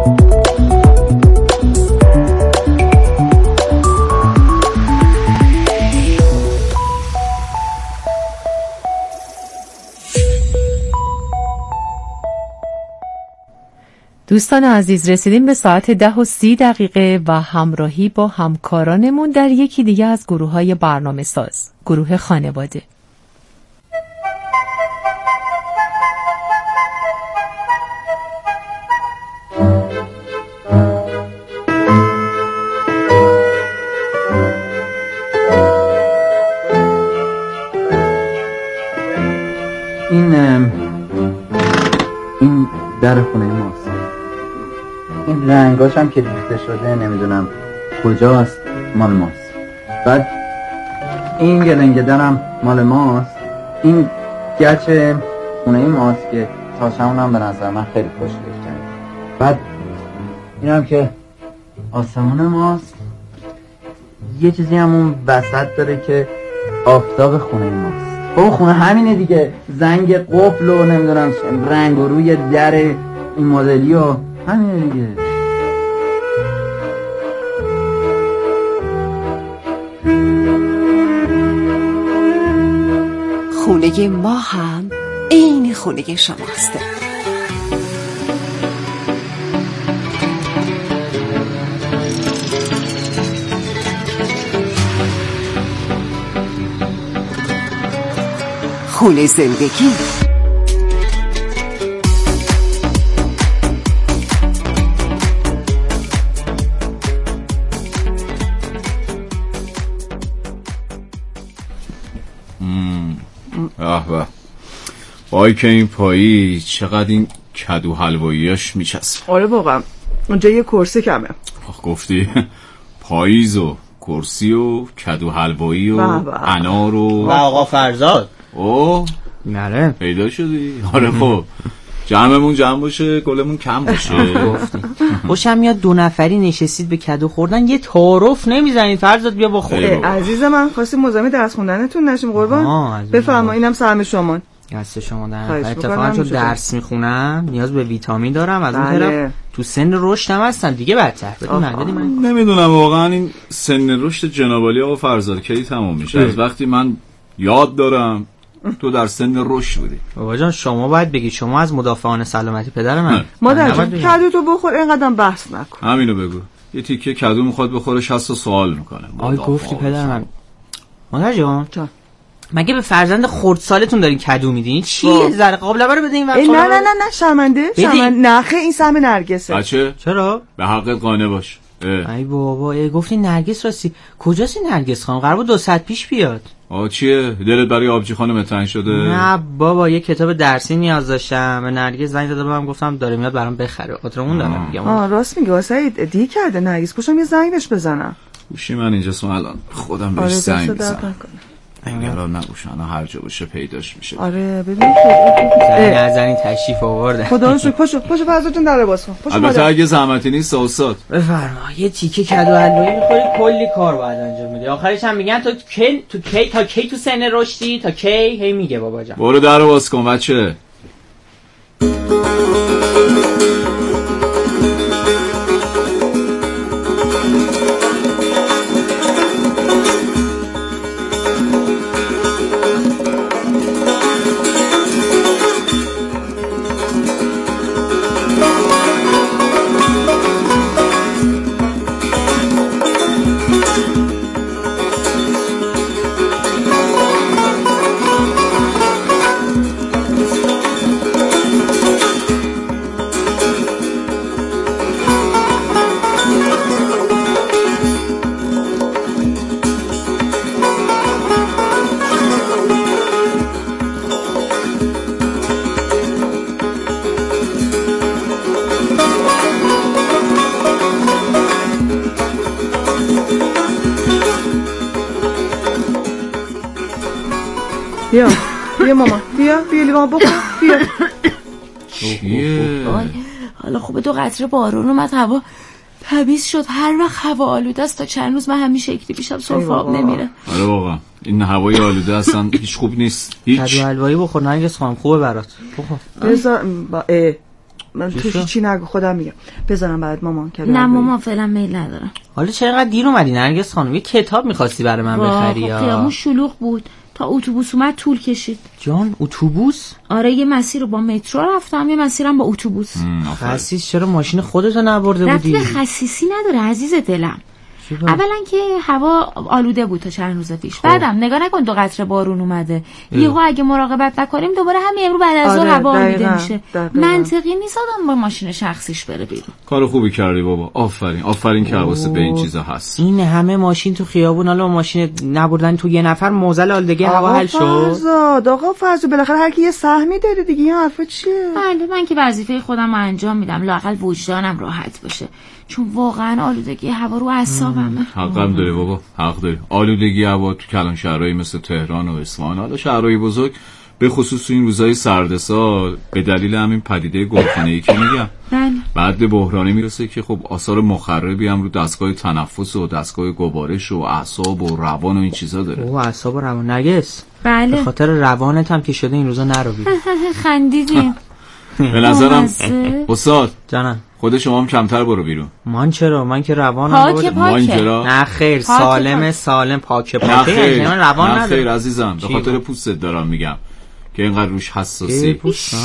دوستان عزیز، رسیدیم به ساعت 10:30 و همراهی با همکارانمون در یکی دیگه از گروه‌های برنامه ساز، گروه خانواده. این در خونه ماست. این رنگاش هم که ریخته شده نمیدونم کجاست، مال ماست. بعد این گلنگه درم مال ماست. این گچ خونه ماست که تاشمون هم به نظر من خیلی خوشگل کرد. بعد این هم که آسمون ماست. یه چیزی هم اون وسط داره که آفتاب خونه ماست. اون خونه همینه دیگه، زنگ قفل و نمیدونم رنگ و روی در این مدلی و همینه دیگه. خونه ما هم عین خونه شماست. خونه زندگی. به وای که این پایی چقدر این کدو حلواییاش میچسبه. آره واقعا اونجا یه کرسی کمه. گفتی پاییز و کرسی و کدو حلوایی و انار و آقا فرزاد. اوه نره پیدا شدی. آره خب جمعمون جمع باشه گلمون کم باشه. گفتی خوشم میاد 2 نفری نشستید به کدو خوردن یه تعارف نمیزنید. فرزاد بیا با خود. عزیز من خواستی مزاحم درس خوندنتون نشیم قربان. بفرما اینم سهم شما. دست شما در اتفاقا چون درس میخونم نیاز به ویتامین دارم. از اون طرف تو سن رشدم هستن دیگه بدتر. نمیدونم واقعا این سن رشد جنابالی آقا فرزاد کی تموم میشه؟ از وقتی من یاد دارم تو در سن رشد بودی. بابا جان شما باید بگی، شما از مدافعان سلامتی پدر من. مادر جان کدو تو بخور، اینقدر بحث نکن. همینو بگو. یه تیکه کدو میخواد بخوره 60 سوال میکنه. آی گفتی پدر من. مادر جان مگه به فرزند خردسالتون دارین کدو میدین؟ چیه زرق قابلمه رو بدین وقت؟ نه شرمنده. نخه این سهم نرگسه. بچه چرا؟ به حقت قانع باش. ای بابا گفتی نرگس راستی کجاست این نرگس خانم؟ قرار بود 2 ساعت پیش بیاد. چیه دلت برای آبجی خانم تنگ شده؟ نه بابا یه کتاب درسی نیاز داشتم. به نرگس زنگ زدم بهم گفتم داره میاد برام بخره. خاطرمون دارم میگم. راست میگه واسه دی کرده نرگس. پشتم یه زنگ بهش بزنم. گوشی من اینجاست الان خودم بهش زنگ بزنم. الان نگوش الان هر جا باشه پیداش میشه. آره ببین نزنین تشریف آورده. خدا رو شکر. پاشو فرزادتون در باز کن. البته اگه زحمتی نیست استاد بفرما. یه تیکه کدو حلوایی میخوری کلی کار باید انجام بدی. آخرش هم میگن تا کی تو سن رشدی تا کی هی میگه بابا جان. برو در باز کن بچه. بیا ماما بیا لیوان بخور بیا. چیه؟ حالا خوبه 2 قطره بارون اومد هوا تمیز شد. هر وقت هوا آلوده است تا چند روز من همین شکلی پیشم سرفه آب نمیره. آره واقعا این هوای آلوده اصلا هیچ خوب نیست. کدو حلوایی بخور نرگس خانم خوبه برات. بخور. من توش چی نگو، خودم میگم بذارم برات مامان. نه مامان فعلا میل ندارم. حالا چقدر دیر اومدی نرگس خانم؟ یه کتاب می‌خواستی برای من بخری یا؟ خیابون شلوغ بود تا اتوبوس اومد طول کشید. جان اتوبوس؟ آره یه مسیر رو با مترو رفتم، یه مسیرم با اتوبوس. خسیس چرا ماشین خودتو نبرده بودی؟ رفتی خسیسی نداره عزیز دلم. اولا که هوا آلوده بود تا چند روز پیش. بعدم نگاه نکن 2 قطره بارون اومده. یهو اگه مراقبت نکنیم دوباره همین امروز بعد از ظهر هوا آلوده میشه. منطقی نیست آدم با ماشین شخصیش بره بیرون. کار خوبی کردی بابا. آفرین که حواست به این چیزا هست. این همه ماشین تو خیابون، حالا ماشین نبردن تو یه نفر موزل آلودگی هوا حل شد. آقا فرزاد بالاخره هر کی یه سهمی داره دیگه. این حرفا چیه؟ بله من که وظیفه خودم رو انجام میدم، لااقل وجدانم راحت باشه. چون واقعا آلودگی هوا رو اعصابمه. حقم داری بابا، حق داری. آلودگی هوا تو کلان شهرهایی مثل تهران و اصفهان، حالا شهرهای بزرگ به خصوص تو این روزهای سرد سال به دلیل همین پدیده گلخانه‌ای که میگم بعد بحرانی میرسه که خب آثار مخربی هم رو دستگاه تنفس و دستگاه گوارش و اعصاب و روان و این چیزا داره. اعصاب و روان نرگس. بله. به خاطر روانت هم که شده این روزا نرو بیرون. خندیدیم. به نظرم استاد جانم خود شما هم کمتر برو بیرون. من چرا؟ من که روانم پاکه. نه خیر سالم پاکه. من روان ندارم. نه خیر عزیزم، به خاطر پوستت دارم میگم که اینقدر روش حساسی.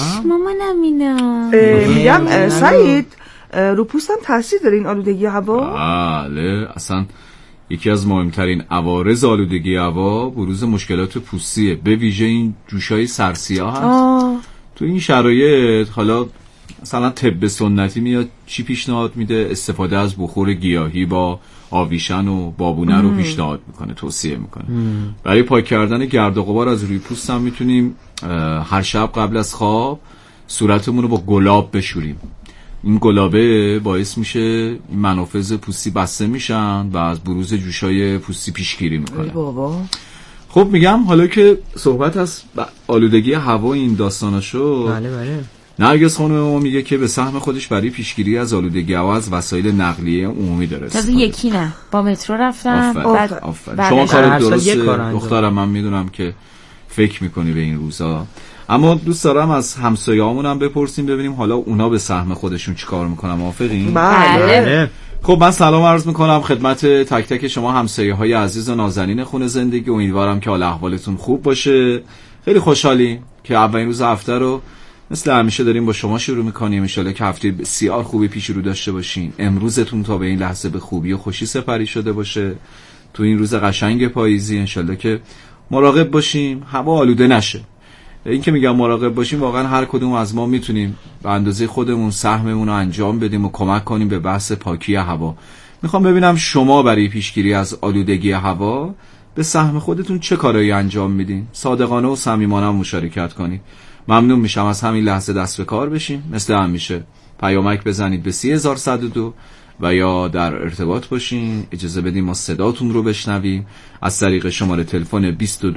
مامانم اینا میگم سعید رو پوستم تاثیر داره این آلودگی هوا؟ بله اصلا یکی از مهمترین عوارض آلودگی هوا بروز مشکلات پوستیه، به ویژه این جوشای سرسیاه هست. تو این شرایط حالا مثلا طب سنتی میاد چی پیشنهاد میده؟ استفاده از بخور گیاهی با آویشن و بابونه رو پیشنهاد میکنه، توصیه میکنه. برای پاک کردن گرد و غبار از روی پوست هم میتونیم هر شب قبل از خواب صورتمون رو با گلاب بشوریم. این گلابه باعث میشه این منافذ پوستی بسته میشن و از بروز جوشای پوستی پیشگیری میکنه. بابا خب میگم حالا که صحبت از آلودگی هوا این داستانا شد، بله نرگس خانم ما میگه که به سهم خودش برای پیشگیری از آلودگی هوا از وسایل نقلیه عمومی داره. تازه یکی نه، با مترو رفتم. آفرین. شما کار درسته دخترم، من میدونم که فکر میکنی به این روزا. اما دوست دارم از همسایه‌هامون هم بپرسیم ببینیم حالا اونا به سهم خودشون چیکار میکنن. موافقین؟ بله. خب من سلام عرض میکنم خدمت تک تک شما همسایه‌های عزیز و نازنین خونه زندگی. امیدوارم که حال احوالتون خوب باشه. خیلی خوشحالیم که اولین روز هفته رو مثل همیشه داریم با شما شروع میکنیم. ان شاءالله که هفته بسیار خوبی پیش رو داشته باشین. امروزتون تا به این لحظه به خوبی و خوشی سپری شده باشه. تو این روز قشنگ پاییزی ان شاءالله که مراقب باشیم هوا آلوده نشه. این که میگم مراقب باشیم، واقعا هر کدوم از ما میتونیم به اندازه خودمون سهممون رو انجام بدیم و کمک کنیم به بحث پاکی هوا. میخوام ببینم شما برای پیشگیری از آلودگی هوا به سهم خودتون چه کارایی انجام میدین. صادقانه و صمیمانه مشارکت کنید. ممنون میشم. از همین لحظه دست به کار بشیم. مثل همیشه پیامک بزنید به 30,102 و یا در ارتباط باشین. اجازه بدیم ما صداتون رو بشنویم از طریق شماره تلفن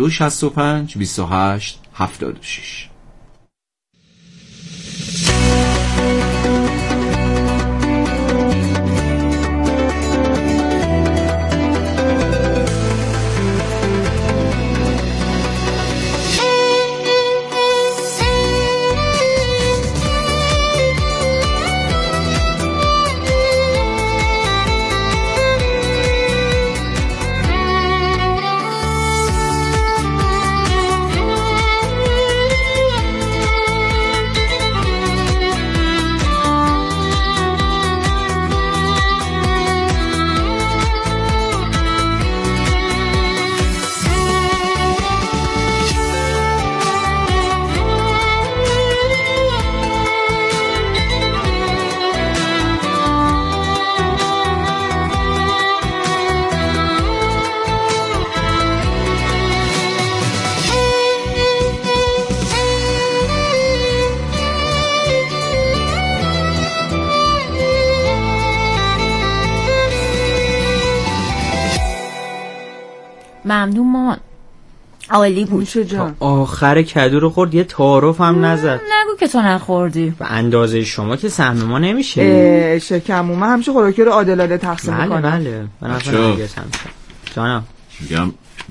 2265 28 76. ممنون مامان، عالی بود. آخر کدو رو خورد، یه تعارف هم نزد. نگو که تو نخوردی. به اندازه شما که سهم ما نمیشه. شکمومه همیشه خوراکی رو عادلانه تقسیم میکنه. بله به نفع نرگس هم. جانم میگم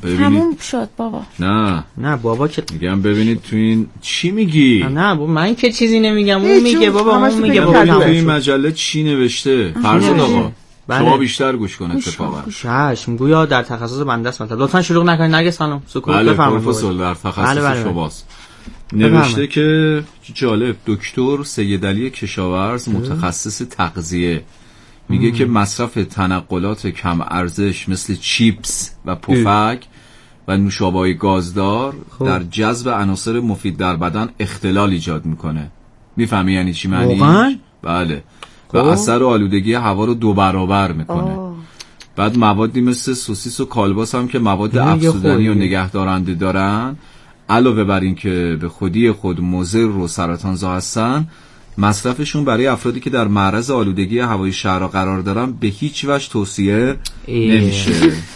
تموم شد بابا. نه بابا که میگم ببینید تو این چی میگی؟ نه بابا من که چیزی نمیگم، اون میگه بابا، اون میگه بابا. تو این مجله چی نوشته؟ فرزاد آقا شما بیشتر گوش کن اتفاقا. چشم گویا در تخصص بنده است. لطفا شروع نکنید. نرگس خانم سکوت بفرمایید. پروفسور در تخصص شماست. نوشته که جالب، دکتر سید علی کشاورز متخصص تغذیه میگه که مصرف تنقلات کم ارزش مثل چیپس و پفک و نوشابه‌های گازدار در جذب عناصر مفید در بدن اختلال ایجاد میکنه. میفهمی یعنی چی معنیش؟ بله. و اثر آلودگی هوا رو 2 برابر میکنه. بعد موادی مثل سوسیس و کالباس هم که مواد افزودنی و نگهدارنده دارن، علاوه بر این که به خودی خود مضر و سرطانزا هستن، مصرفشون برای افرادی که در معرض آلودگی هوای شهرها قرار دارن به هیچ وجه توصیه نمیشه.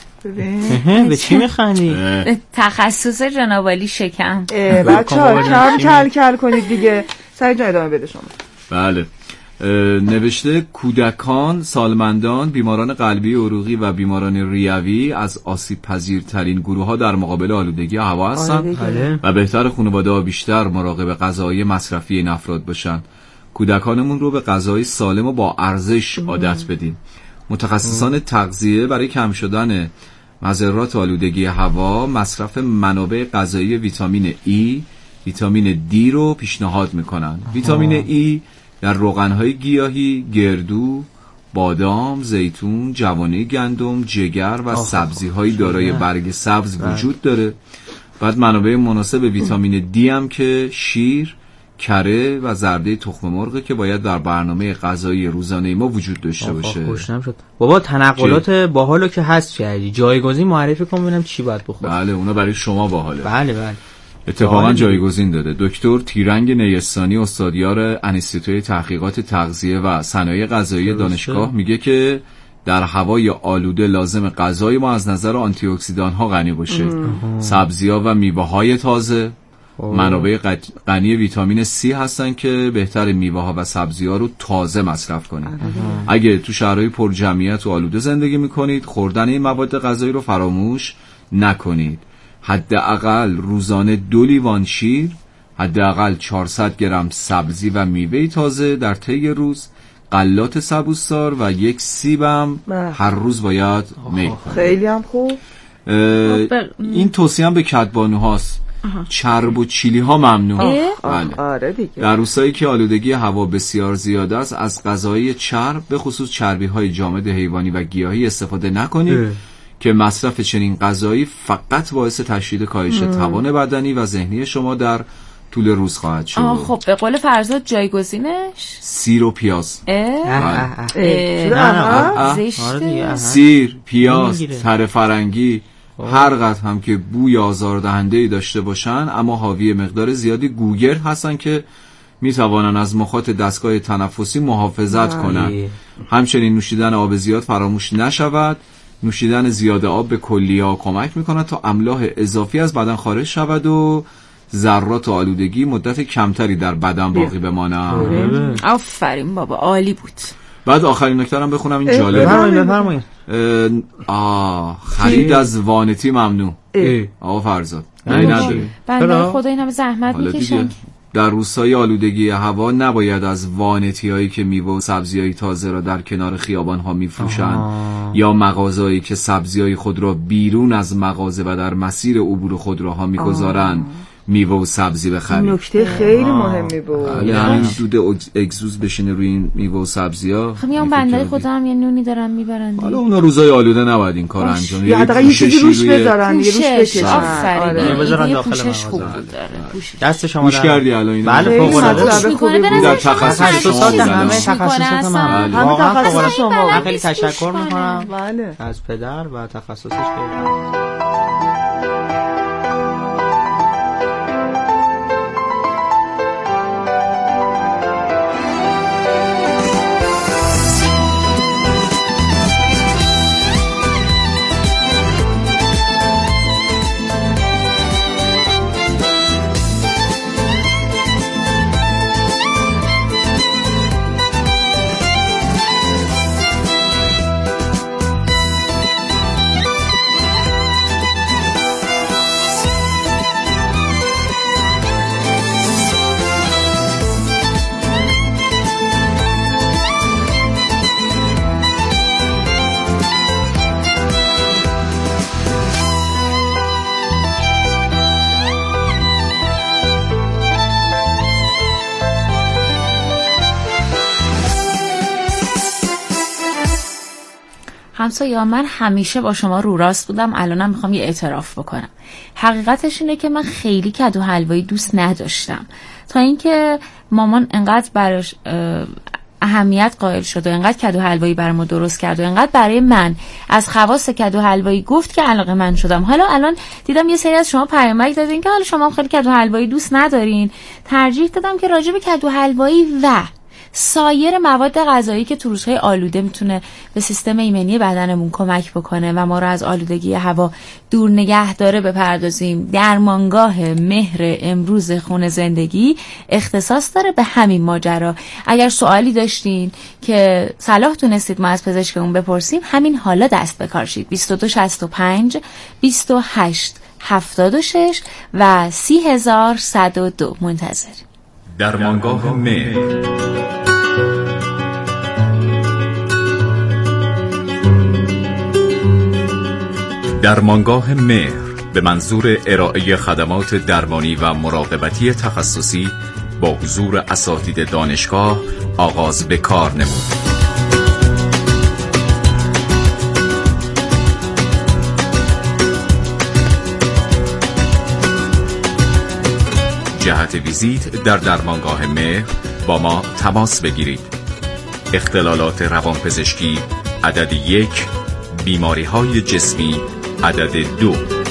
به چی میخندی؟ تخصص جناب علی شکم. بچه‌ها کم کل کنید دیگه. سعی جان ادامه بده شما. بله. نوشته کودکان، سالمندان، بیماران قلبی عروقی و بیماران ریوی از آسیب پذیرترین گروه ها در مقابل آلودگی هوا هستند و بهتر خانواده‌ها بیشتر مراقب غذاهای مصرفی این افراد باشن. کودکانمون رو به غذای سالم و با ارزش عادت بدیم. متخصصان تغذیه برای کم شدن مضرات آلودگی هوا مصرف منابع غذایی ویتامین E، ویتامین D رو پیشنهاد میکنن. ویتامین E در روغن‌های گیاهی، گردو، بادام، زیتون، جوانه گندم، جگر و سبزی‌های دارای برگ سبز وجود داره. بعد منابع مناسب ویتامین D هم که شیر، کره و زرده تخم مرغ که باید در برنامه غذایی روزانه ما وجود داشته باشه. خوشم شد. بابا تنقلات باحالو که هست کردی. جایگزین معرفی کن ببینم چی باید بخورم. بله اونا برای شما باحاله. بله. اتفاقا جایگزین داده. دکتر تیرنگ نیستانی استادیار انستیتوی تحقیقات تغذیه و صنایع غذایی دانشگاه میگه که در هوای آلوده لازم غذای ما از نظر آنتی اکسیدان ها غنی باشه. سبزی‌ها و میوه‌های تازه منابع غنی ویتامین C هستن که بهتر میوه‌ها و سبزی‌ها رو تازه مصرف کنید. اگه تو شهرهای پر جمعیت و آلوده زندگی میکنید، خوردن این مواد غذایی رو فراموش نکنید. حداقل روزانه 2 لیوان شیر، حداقل 400 گرم سبزی و میوه تازه در طی روز، غلات سبوسدار و 1 سیبم هر روز باید میل کنید. خیلی هم خوب. این توصیه هم به کدبانوهاست. چرب و چیلی ها ممنوع. آره دیگه. در روزهایی که آلودگی هوا بسیار زیاد است، از غذای چرب به خصوص چربی های جامد حیوانی و گیاهی استفاده نکنید که مصرف چنین غذایی فقط باعث تشدید کاهش توان بدنی و ذهنی شما در طول روز خواهد شد. خب به قول فرزاد جایگزینش سیر و پیاز. سیر، پیاز، تره فرنگی، هر قدر هم که بوی آزاردهنده‌ای داشته باشن اما حاوی مقدار زیادی گوگر هستن که میتوانن از مخاط دستگاه تنفسی محافظت کنند. همچنین نوشیدن آب زیاد فراموش نشود. نوشیدن زیاد آب به کلیه‌ها کمک میکند تا املاح اضافی از بدن خارج شود و ذرات آلودگی مدت کمتری در بدن باقی بمانند. آفرین بابا، عالی بود. بعد آخرین نکته هم بخونم، این جالبه. بفرمایید. خرید از وانتی ممنوع. آقا فرزاد بنده خدا این همه زحمت میکشن. در روزهای آلودگی هوا نباید از وانتی هایی که میوه و سبزی های تازه را در کنار خیابان ها میفروشند یا مغازهایی که سبزی های خود را بیرون از مغازه و در مسیر عبور خودروها میگذارند میوه و سبزی بخرید. نکته خیلی مهمی بود. یعنی دود اگزوز بشینه روی این میوه و سبزی‌ها. خب میام بنده خودم یه نونی دارن میبرن. حالا اونا روزای آلوده نباید این کار انجام بدن. حداقل یه چیزی روش بذارن، یه روش بکشن. آفرین. بذارن داخل مغازه. دست شما گوش کردی الان اینو؟ بله فوق العاده خوبه. در تخصصات همه تخصصات من واقعا تخصص شما. خیلی تشکر میکنم بله. از پدر و تخصصش خیلی. همسایه‌ها، من همیشه با شما رو راست بودم، الانم میخوام یه اعتراف بکنم. حقیقتش اینه که من خیلی کدو حلوایی دوست نداشتم، تا اینکه مامان انقدر براش اهمیت قائل شد و انقدر کدو حلوایی برای ما درست کرد و انقدر برای من از خواص کدو حلوایی گفت که علاقه من شدم. حالا الان دیدم یه سری از شما پیامک دادین که حالا شما خیلی کدو حلوایی دوست ندارین، ترجیح دادم که راجع به کدو حلوایی و سایر مواد غذایی که تو روزهای آلوده میتونه به سیستم ایمنی بدنمون کمک بکنه و ما رو از آلودگی هوا دور نگه داره بپردازیم. درمانگاه مهر امروز خونه زندگی اختصاص داره به همین ماجرا. اگر سوالی داشتین که صلاح دونستید ما از پزشکمون بپرسیم، همین حالا دست به کار شید. 2265 28 76 و 30102 منتظریم. درمانگاه مهر. درمانگاه مهر به منظور ارائه خدمات درمانی و مراقبتی تخصصی با حضور اساتید دانشگاه آغاز به کار نمود. جهت ویزیت در درمانگاه مهر با ما تماس بگیرید. اختلالات روانپزشکی عدد 1، بیماری‌های جسمی عدد 2.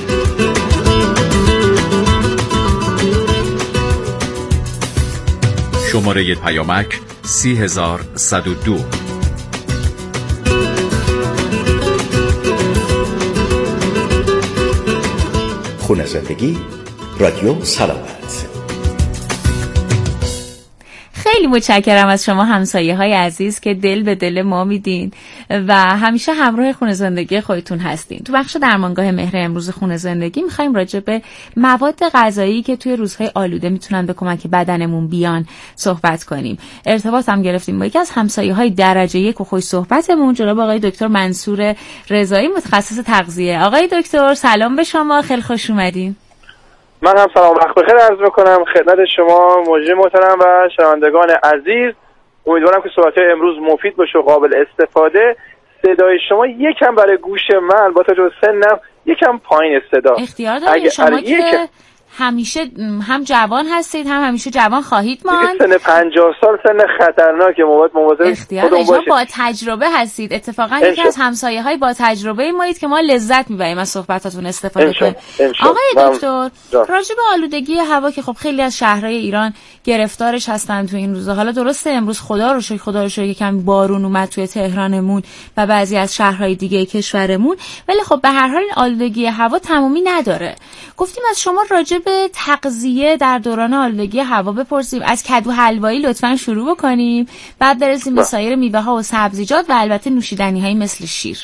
شماره پیامک 30102. خونه زندگی، رادیو سلامت. خیلی متشکرم از شما همسایه‌های عزیز که دل به دل ما میدین و همیشه همراه خونه زندگی خودتون هستین. تو بخش درمانگاه مهر امروز خونه زندگی می‌خوایم راجع به مواد غذایی که توی روزهای آلوده میتونن به کمک بدنمون بیان صحبت کنیم. ارتباط هم گرفتیم با یکی از همسایه‌های درجه 1 و خوش صحبتمون، جناب آقای دکتر منصور رضایی، متخصص تغذیه. آقای دکتر سلام به شما، خیلی خوش اومدین. من هم سلام وقت بخیر عرض میکنم خدمت شما مجری محترم و شنوندگان عزیز. امیدوارم که صحبت‌های امروز مفید باشه و قابل استفاده. صدای شما یکم برای گوش من با توجه به سنم یکم پایین صدا. اختیار دارید شما که همیشه هم جوان هستید هم همیشه جوان خواهید ماند. سن 50 سال سن خطرناکه، مواظب اختیار دارید، با تجربه هستید. اتفاقا یکی از همسایه‌های با تجربه مایید که ما لذت می‌بریم از صحبتاتون استفاده کنیم. آقای دکتر، راجع به آلودگی هوا که خب خیلی از شهرهای ایران گرفتارش هستن تو این روزا. حالا درسته امروز خدا رو شکر یکم بارون اومد توی تهرانمون و بعضی از شهرهای دیگه کشورمون، ولی خب به هر حال این آلودگی هوا تمومی نداره. گفتیم از شما راجع به تغذیه در دوران آلودگی هوا بپرسیم. از کدو حلوایی لطفاً شروع بکنیم، بعد برسیم به سایر میوه‌ها و سبزیجات و البته نوشیدنی‌هایی مثل شیر.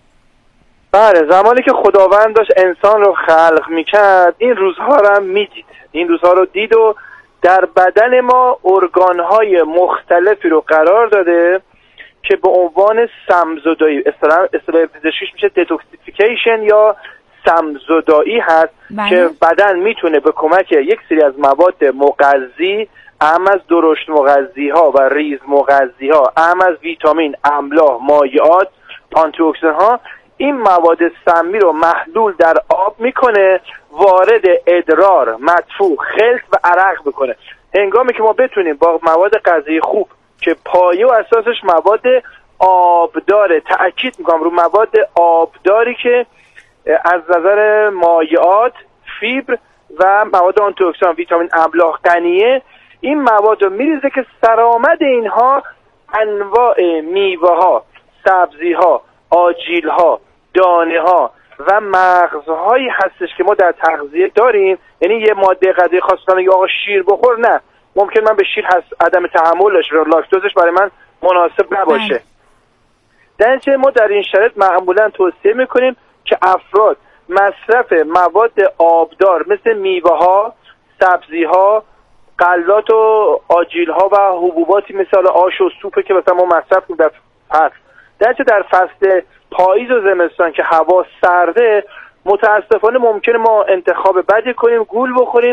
بله، زمانی که خداوند داشت انسان رو خلق می‌کرد این روزها رو هم می‌دید. این روزها رو دید و در بدن ما ارگان‌های مختلفی رو قرار داده که به عنوان سمزدایی، اصطلاح پزشکیش میشه دتوکسیفیکیشن یا سمزدایی هست. بله. که بدن میتونه به کمک یک سری از مواد مغذی، اهم از درشت مغذی ها و ریز مغذی ها، اهم از ویتامین، املاح، مایعات، آنتی اکسیدان ها، این مواد سمی رو محلول در آب میکنه، وارد ادرار، مدفوع، خلط و عرق بکنه. هنگامی که ما بتونیم با مواد غذایی خوب که پایه و اساسش مواد آبداره، تأکید میکنم رو مواد آبداری که از نظر مایعات، فیبر و مواد آنتی اکسیدان، ویتامین، املاح غنیه، این مواد رو میریزه که سرآمد اینها انواع میوه ها، سبزی ها، آجیل ها، دانه ها و مغزهایی هستش که ما در تغذیه داریم. یعنی یه ماده غذایی خاص کنم یا آقا شیر بخور، نه، ممکن من به شیر عدم تحمل داشته، لاکتوزش برای من مناسب نباشه. در نتیجه ما در این شرایط معمولا توصیه میکنیم که افراد مصرف مواد آبدار مثل میوه ها، سبزی ها، غلات و آجیل ها و حبوباتی مثل آش و سوپ که مثلا ما مصرف کنیم در فصل، در فصل پاییز و زمستان که هوا سرده، متاسفانه ممکنه ما انتخاب بدی کنیم، گول بخوریم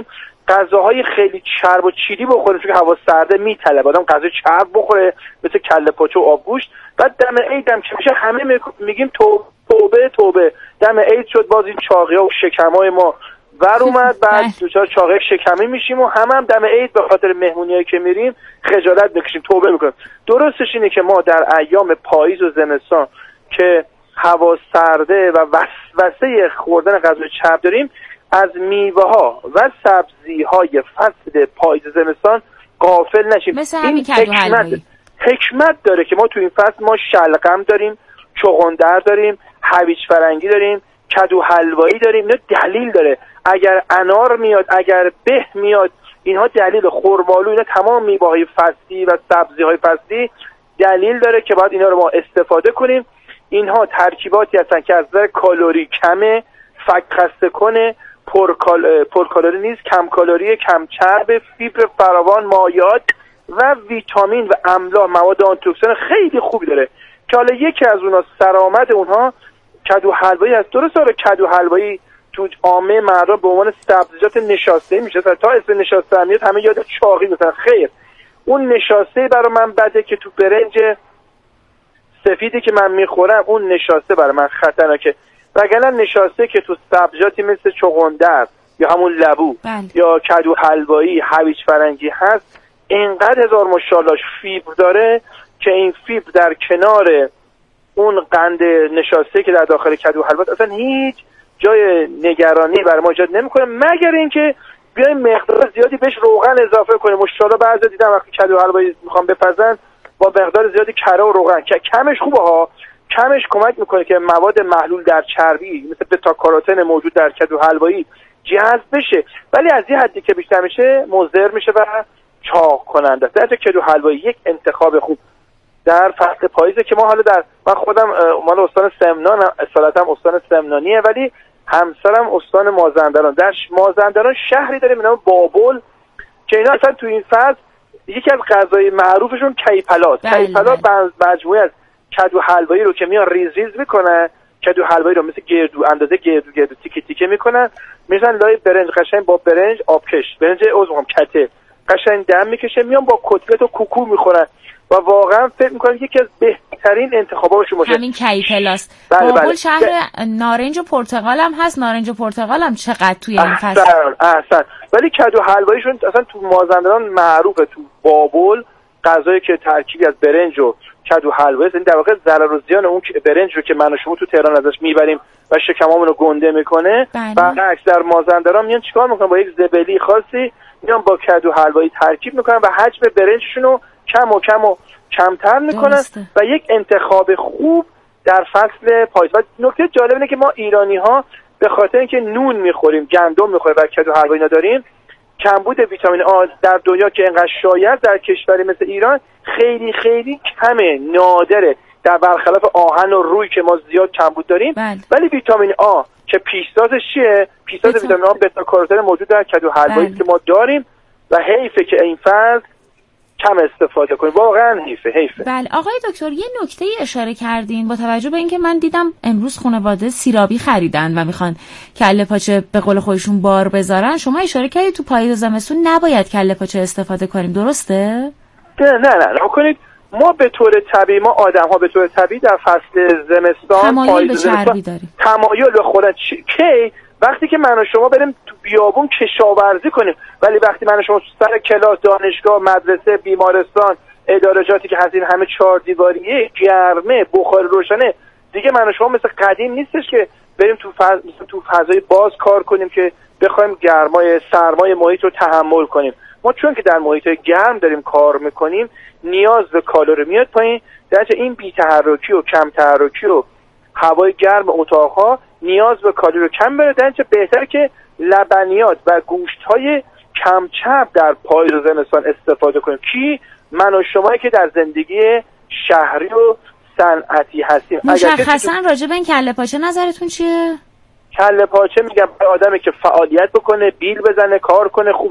غذاهای خیلی چرب و چیلی بخوریم چون هوا سرده میطلبه آدم غذای چرب بخوره مثل کله پاچه و آبگوشت. بعد دم عید هم که میشه همه میگیم توبه توبه، دم عید شد باز این چاقی‌ها و شکمای ما ور اومد، بعد دوچار چاقی شکمی میشیم و هم دم عید به خاطر مهمونیایی که میریم خجالت میکشیم توبه میکنیم. درستش اینه که ما در ایام پاییز و زمستان که هوا سرده و وسوسه خوردن غذای چرب داریم از میوه ها و سبزی های فصل پاییز زمستان غافل نشیم. این حکمت داره که ما تو این فصل ما شلغم داریم، چغندر داریم، هویج فرنگی داریم، کدو حلوایی داریم. اینا دلیل داره. اگر انار میاد، اگر به میاد، اینها دلیل، خرمالو، اینا تمام میوه های فصلی و سبزی های فصلی دلیل داره که باید اینا رو ما استفاده کنیم. اینها ترکیباتی هستن که از نظر کالری کمه، فک خسته کنه، پرکالری نیست، کم کالری، کم چرب، فیبر فراوان، مایعات و ویتامین و املاح، مواد آنتی‌اکسیدان خیلی خوبی داره که حالا یکی از اونها سرآمد اونها کدو حلوایی هست. درسته آره کدو حلوایی تو عامه مردم به عنوان سبزیجات نشاسته میشه، تا اسم نشاسته میاد همه یاد چاقی میفتن. خیر، اون نشاسته برای من بده که تو برنج سفیدی که من میخورم اون نشاسته برای من خطرناکه. وگرنه نشاسته که تو سبزیجاتی مثل چغندر یا همون لبو یا کدو حلوایی، هویج فرنگی هست اینقدر هزار ماشاءالله فیبر داره که این فیبر در کنار اون قند نشاسته که در داخل کدو حلوایی اصلا هیچ جای نگرانی برای ما ایجاد نمیکنه، مگر اینکه بیایم مقدار زیادی بهش روغن اضافه کنیم. ماشاءالله بعضی دیدم وقتی کدو حلوایی میخوام بپزن با مقدار زیادی کره و روغن، که کمش خوبه ها، کمش کمک میکنه که مواد محلول در چربی مثل بتا کاروتن موجود در کدو حلوایی جذب بشه، ولی از این حدی که بیشتر میشه مضر میشه و چاق کننده است. در کدو حلوایی یک انتخاب خوب در فصل پاییزه که ما حالا من خودم مال استان سمنان، اصالتم استان سمنانیه، ولی همسرم استان مازندران. در مازندران شهری داریم به نام بابل که اینا اصلا تو این فصل یکی از غذای معروفشون کیپلات. کیپلات مجموعه از کدو حلوایی رو که میان ریز ریز میکنن، کدو حلوایی رو مثل گردو اندازه گردو تیکه تیکه میکنن، میذارن لای برنج، قشنگ با برنج آبکش، برنج عضوم کته قشنگ دم میکشه، میان با کتلت و کوکو میخورن و واقعا فکر میکنم یکی از بهترین انتخاباشون باشه همین کیپلاست. بابل شهر نارنج و پرتقال هم هست. نارنج و پرتقال هم چقدر توی این فصل احسن. ولی کدو حلواییشون اصلا تو مازندران معروفه. تو بابل غذایی که ترکیبی از برنج و کدو حلوایی است، این در واقع ضرر و زیان اون برنج رو که من و شما تو تهران ازش میبریم و شکمامون رو گنده میکنه، برعکس در مازندران میان چیکار میکنن؟ با یک زبلی خاصی میان با کدو حلوایی ترکیب میکنن و حجم برنجشون رو کم و کمتر میکنن و یک انتخاب خوب در فصل پاییز. و نکته جالب اینه که ما ایرانی ها به خاطر اینکه نون میخوریم، گندم میخوریم و کدو حلوایی نداریم، کمبود ویتامین آ در دنیا که اینقدر شایع در کشوری مثل ایران خیلی خیلی کمه، نادره، در برخلاف آهن و روی که ما زیاد کمبود داریم. ولی ویتامین آ که پیشتازش چیه؟ پیشتاز ویتامین آ بتا کاروتن موجود در کدو حلوایی که ما داریم و حیفه که این فصل کم استفاده کنیم. واقعا حیفه. بله آقای دکتر، یه نکته اشاره کردین با توجه به اینکه من دیدم امروز خانواده سیرابی خریدن و میخوان کله پاچه به قول خودشون بار بذارن، شما اشاره کردید تو پاییز و زمستون نباید کله پاچه استفاده کنیم، درسته؟ نه کنید. ما به طور طبیعی، ما آدم‌ها به طور طبیعی در فصل زمستان تمایل به چربی داریم. تمایل به خوردن کی؟ وقتی که من و شما بریم تو بیابون کشاورزی کنیم. ولی وقتی من و شما سر کلاس، دانشگاه، مدرسه، بیمارستان، ادارجاتی که هستیم همه چهار دیواریه، گرمه، بخار روشنه، دیگه من و شما مثل قدیم نیستش که بریم تو فضای باز کار کنیم که بخوایم سرمای محیط رو تحمل کنیم. ما چون که در محیط گرم داریم کار میکنیم، نیاز به کالری میاد پایین. در این بی‌تحرکی و کم تحرکی و هوای گرم اتاق‌ها نیاز به کالری رو کم بره. در اینجا بهتره که لبنیات و گوشت‌های کم چرب در پاییز و زمستان استفاده کنیم. من و شمایی که در زندگی شهری و صنعتی هستیم. مشخصا راجع به این کله پاچه نظرتون چیه؟ کله پاچه میگم برای آدمی که فعالیت بکنه، بیل بزنه، کار کنه خوبه.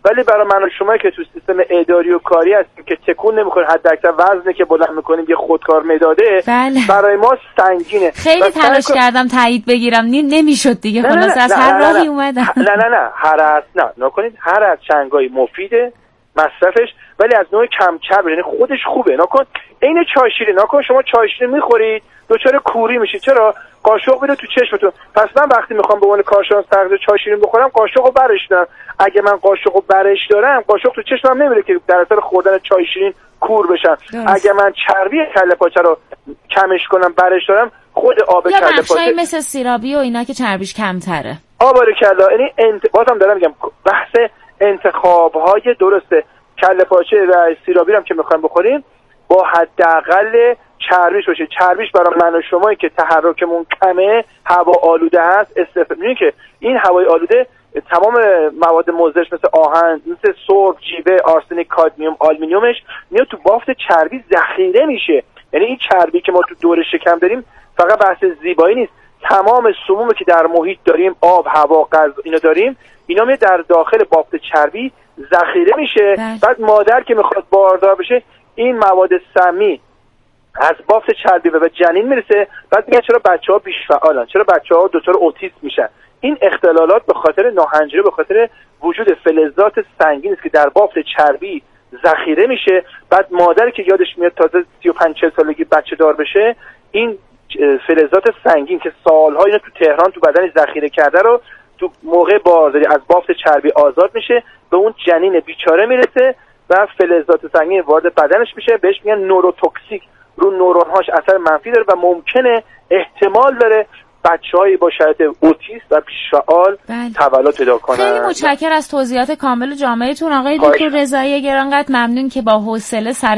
ولی برای من و شما که تو سیستم اداری و کاری هستیم که تکون نمی‌خوریم، حداکثر وزنی که بلند می‌کنیم یه خودکار مداده، برای ما سنگینه. خیلی تلاش کردم تایید بگیرم، نمیشد دیگه. خلاص از هر راهی اومدم. نه هر نکنید، هر از چنگای مفیده مصرفش، ولی از نوع کم چرب، یعنی خودش خوبه. نکن عین چای شیرین، نکن شما چای شیرین میخورید دچار کوری میشید. چرا؟ قاشق میره تو چشمتون. پس من وقتی میخوام به عنوان کارشناس تغذیه چای شیرین بخورم، قاشقو برش دارم. اگه من قاشقو برش دارم، قاشق تو چشمم نمیره که در اثر خوردن چای شیرین کور بشم. اگه من چربی کله پاچه رو کمش کنم، برش دارم، خود آب کله پاچه، یا بخشای مثل سیرابی و اینا که چربیش کمتره، آباره کلا. یعنی بازم دارم میگم بحث انتخاب‌های درسته. کله پاچه و سیرابی هم که میخوایم بخوریم با حداقل چربیش باشه. چربیش برای من و شمایی که تحرکمون کمه، هوا آلوده هست، می‌بینید که این هوای آلوده تمام مواد مضرش مثل آهن، مثل سرب، جیوه، آرسنیک، کادمیوم، آلومینیومش میاد تو بافت چربی ذخیره میشه. یعنی این چربی که ما تو دور شکم داریم فقط بحث زیبایی نیست، تمام سمومی که در محیط داریم، آب، هوا، غذا اینا داریم، اینا میاد در داخل بافت چربی ذخیره میشه. بعد مادر که میخواد باردار بشه، این مواد سمی از بافت چربی به جنین میرسه. بعد میگن چرا بچه‌ها بیش فعالن، چرا بچه‌ها دچار اوتیسم میشن. این اختلالات به خاطر ناهنجاری، به خاطر وجود فلزات سنگین است که در بافت چربی ذخیره میشه. بعد مادری که یادش میاد تازه 35-40 سالگی بچه دار بشه، این فلزات سنگین که سال‌ها اینو تو تهران تو بدن ذخیره کرده رو تو موقع بارداری از بافت چربی آزاد میشه، به اون جنین بیچاره میرسه و فلزات سنگین وارد بدنش میشه. بهش میگن نوروتوکسیک، رو نورون‌هاش اثر منفی داره و ممکنه احتمال داره بچه‌هایی با شرایط اوتیسم و بیش‌فعال تولد پیدا کنن. خیلی متشکرم از توضیحات کامل و جامعتون آقای دکتر رضایی گرانقدر. ممنون که با حوصله سر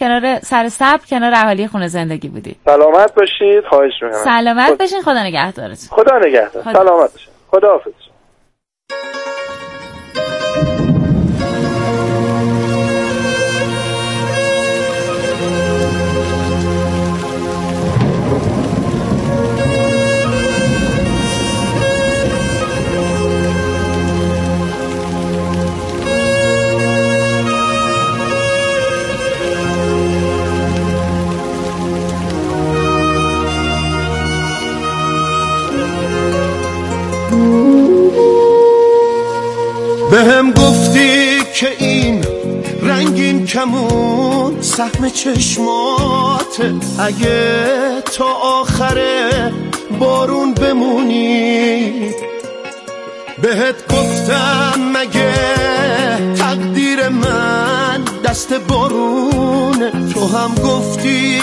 صبر کنار اهالی خونه زندگی بودید. سلامت باشید. خواهش می‌کنم. سلامت باشین. خدا نگهدارتون. خدا نگهدار. سلامت باشید. خداحافظ. بهم گفتی که این رنگین کمون سهم چشماته، اگه تا آخر بارون بمونی. بهت گفتم مگه تقدیر من دست بارونه، تو هم گفتی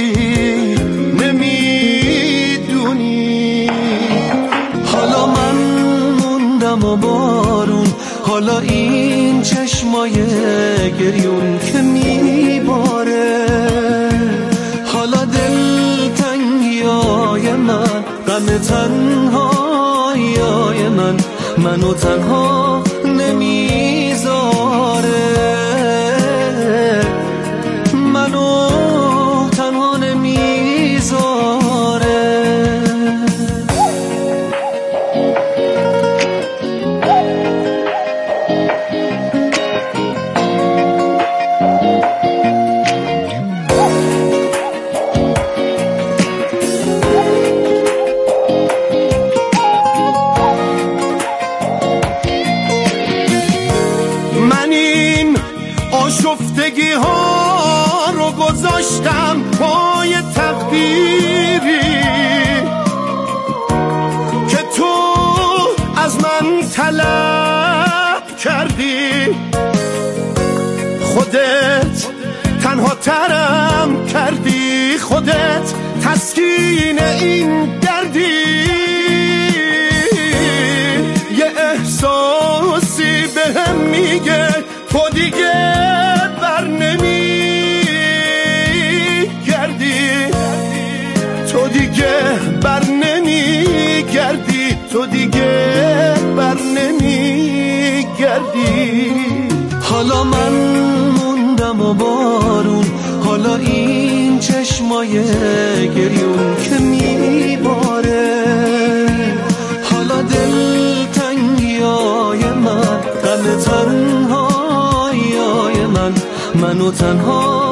نمیدونی. حالا من موندم و بارون، حالا این چشمای گریون که میباره، حالا دلتنگیای من، غم تنهاییای منو تنها نمیذاره، منو تنها نمیذاره. آشفتگی ها رو گذاشتم پای تقدیری که تو از من طلب کردی. خودت تنها ترم کردی، خودت تسکین این دردی. یه احساسی بهم میگه تو دیگه بر نمیگردی، تو دیگه بر نمیگردی، تو دیگه بر نمیگردی. حالا من موندم و بارون، حالا این چشمای گریون که میباره، حالا دلتنگیای من، غم تنها و تنها